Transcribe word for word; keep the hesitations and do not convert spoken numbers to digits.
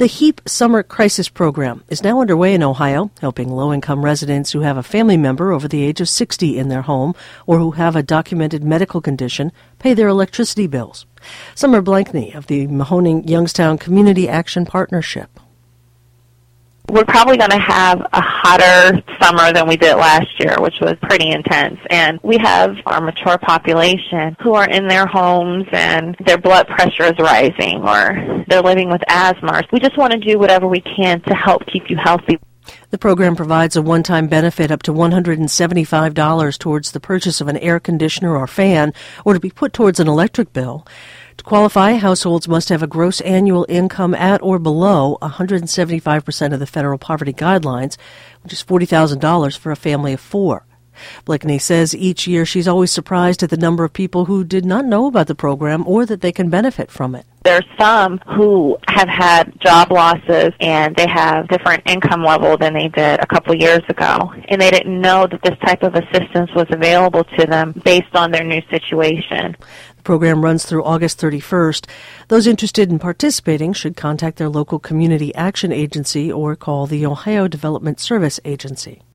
The HEAP Summer Crisis Program is now underway in Ohio, helping low-income residents who have a family member over the age of sixty in their home or who have a documented medical condition pay their electricity bills. Summer Blankney of the Mahoning Youngstown Community Action Partnership. We're probably going to have a hotter summer than we did last year, which was pretty intense. And we have our mature population who are in their homes and their blood pressure is rising or they're living with asthma. We just want to do whatever we can to help keep you healthy. The program provides a one-time benefit up to one hundred seventy-five dollars towards the purchase of an air conditioner or fan or to be put towards an electric bill. To qualify, households must have a gross annual income at or below one hundred seventy-five percent of the federal poverty guidelines, which is forty thousand dollars for a family of four. Blakeney says each year she's always surprised at the number of people who did not know about the program or that they can benefit from it. There's some who have had job losses and they have different income level than they did a couple years ago, and they didn't know that this type of assistance was available to them based on their new situation. The program runs through August thirty-first. Those interested in participating should contact their local community action agency or call the Ohio Development Service Agency.